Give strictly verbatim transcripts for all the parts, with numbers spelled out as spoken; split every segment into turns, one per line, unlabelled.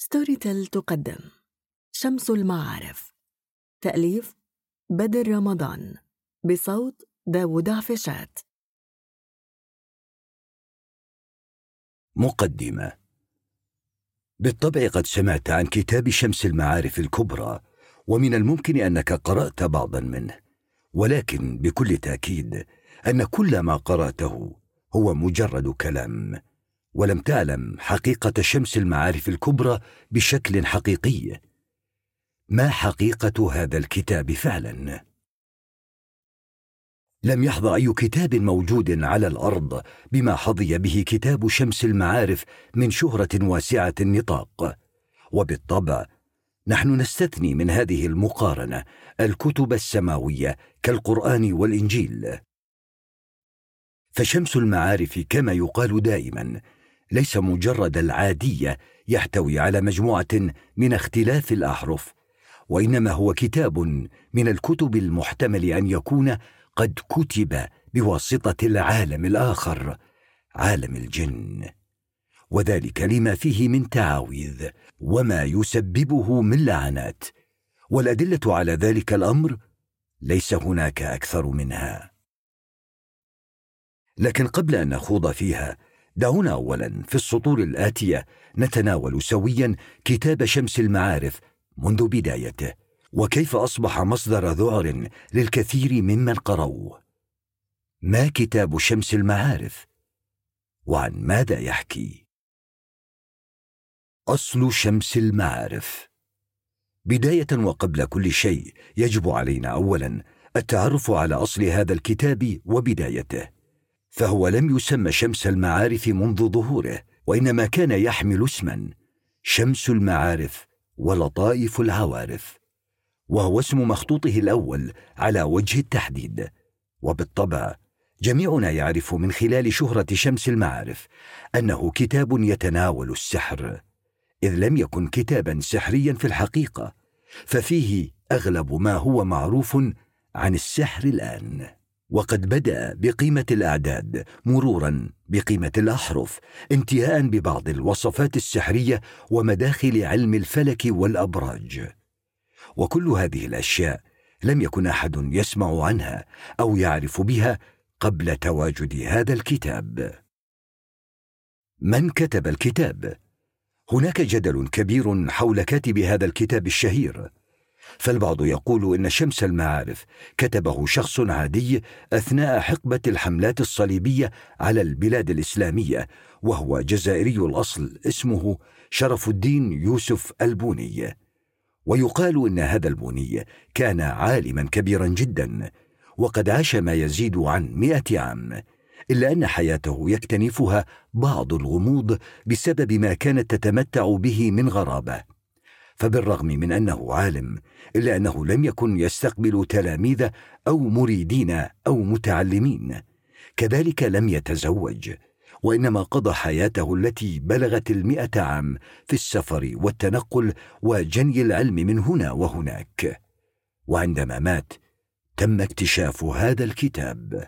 ستوري تيل تقدم شمس المعارف، تأليف بدر رمضان، بصوت داود عفشات.
مقدمة. بالطبع قد سمعت عن كتاب شمس المعارف الكبرى، ومن الممكن أنك قرأت بعضا منه، ولكن بكل تأكيد أن كل ما قرأته هو مجرد كلام، ولم تعلم حقيقة شمس المعارف الكبرى بشكل حقيقي. ما حقيقة هذا الكتاب فعلا؟ لم يحظى أي كتاب موجود على الأرض بما حظي به كتاب شمس المعارف من شهرة واسعة النطاق، وبالطبع نحن نستثني من هذه المقارنة الكتب السماوية كالقرآن والإنجيل. فشمس المعارف كما يقال دائما ليس مجرد العادية يحتوي على مجموعة من اختلاف الأحرف، وإنما هو كتاب من الكتب المحتمل أن يكون قد كتب بواسطة العالم الآخر، عالم الجن، وذلك لما فيه من تعاويذ وما يسببه من لعنات، والأدلة على ذلك الأمر ليس هناك أكثر منها. لكن قبل أن نخوض فيها، دعونا أولا في السطور الآتية نتناول سويا كتاب شمس المعارف منذ بدايته، وكيف أصبح مصدر ذعر للكثير ممن قرأوه. ما كتاب شمس المعارف؟ وعن ماذا يحكي؟ أصل شمس المعارف. بداية وقبل كل شيء يجب علينا أولا التعرف على أصل هذا الكتاب وبدايته، فهو لم يسمى شمس المعارف منذ ظهوره، وإنما كان يحمل اسما شمس المعارف ولطائف العوارف، وهو اسم مخطوطه الأول على وجه التحديد. وبالطبع جميعنا يعرف من خلال شهرة شمس المعارف أنه كتاب يتناول السحر، إذ لم يكن كتابا سحريا في الحقيقة، ففيه أغلب ما هو معروف عن السحر الآن، وقد بدأ بقيمة الأعداد مرورا بقيمة الأحرف، انتهاء ببعض الوصفات السحرية ومداخل علم الفلك والأبراج. وكل هذه الأشياء لم يكن أحد يسمع عنها أو يعرف بها قبل تواجد هذا الكتاب. من كتب الكتاب؟ هناك جدل كبير حول كاتب هذا الكتاب الشهير، فالبعض يقول إن شمس المعارف كتبه شخص عادي أثناء حقبة الحملات الصليبية على البلاد الإسلامية، وهو جزائري الأصل اسمه شرف الدين يوسف البوني. ويقال إن هذا البوني كان عالما كبيرا جدا، وقد عاش ما يزيد عن مئة عام، إلا أن حياته يكتنفها بعض الغموض بسبب ما كانت تتمتع به من غرابة. فبالرغم من أنه عالم، إلا أنه لم يكن يستقبل تلاميذ أو مريدين أو متعلمين، كذلك لم يتزوج، وإنما قضى حياته التي بلغت المئة عام في السفر والتنقل وجني العلم من هنا وهناك. وعندما مات تم اكتشاف هذا الكتاب.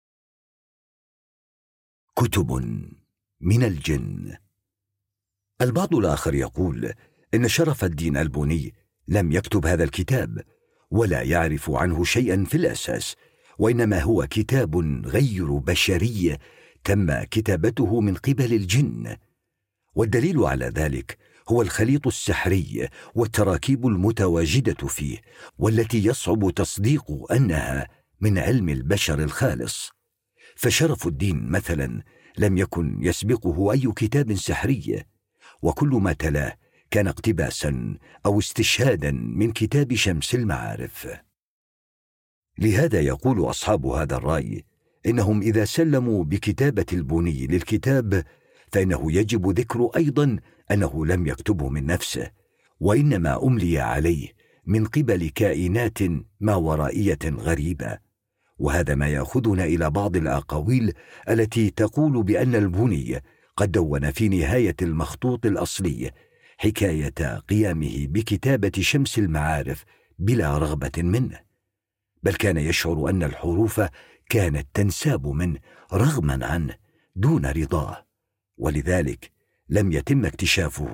كتب من الجن. البعض الآخر يقول إن شرف الدين البوني لم يكتب هذا الكتاب ولا يعرف عنه شيئا في الأساس، وإنما هو كتاب غير بشري تم كتابته من قبل الجن. والدليل على ذلك هو الخليط السحري والتراكيب المتواجدة فيه، والتي يصعب تصديق أنها من علم البشر الخالص. فشرف الدين مثلا لم يكن يسبقه أي كتاب سحري، وكل ما تلاه كان اقتباسا أو استشهادا من كتاب شمس المعارف. لهذا يقول أصحاب هذا الرأي إنهم إذا سلموا بكتابة البوني للكتاب فإنه يجب ذكر أيضا أنه لم يكتبه من نفسه، وإنما أملي عليه من قبل كائنات ما ورائية غريبة. وهذا ما يأخذنا إلى بعض الأقاويل التي تقول بأن البوني قد دون في نهاية المخطوط الأصلي حكاية قيامه بكتابة شمس المعارف بلا رغبة منه، بل كان يشعر أن الحروف كانت تنساب منه رغما عنه دون رضاه، ولذلك لم يتم اكتشافه